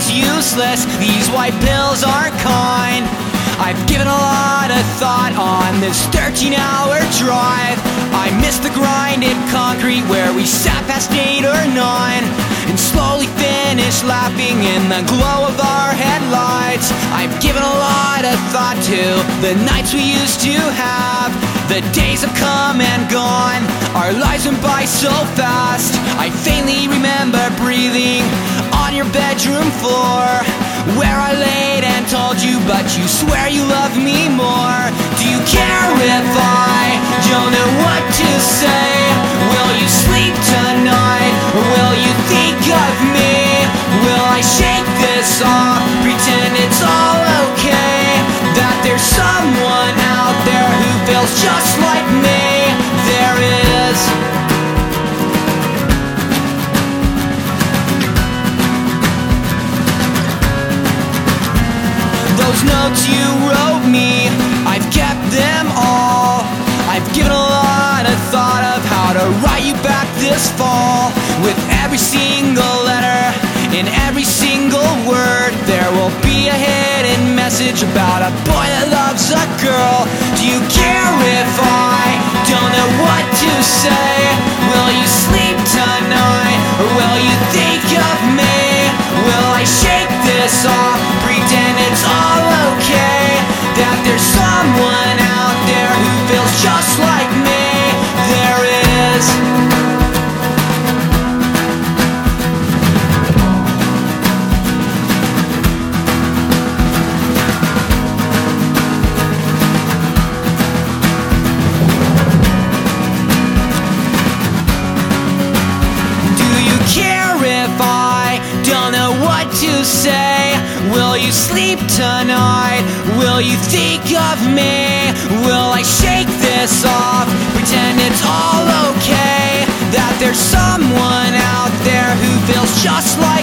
everything's useless. These white pills aren't kind. I've given a lot of thought on this 13-hour drive. I miss the grinded concrete where we sat past 8 or 9 and slowly finished laughing in the glow of our headlights. I've given a lot of thought to the nights we used to have. The days have come and gone, our lives went by so fast. I faintly remember breathing on your bedroom floor, where I laid and told you, but you swear you love me more. Do you care if I don't know what to say? Will you sleep tonight, or will you think of me? Will I shake this off, pretend it's all okay, that there's someone out there who feels just like me? There is. Those notes you wrote me, I've kept them all. I've given a lot of thought of how to write you back this fall. With every single letter, in every single word, there will be a hidden message about a boy that loves a girl. Do you care if I don't know what to say? Will you sleep tonight, or will you think of me? Will I shake this off, pretend it's all okay, that there's someone out there who feels just like me? There is. Do you care if I don't know what to say? Will you sleep tonight? Will you think of me? Will I shake this off, pretend it's all okay, that there's someone out there who feels just like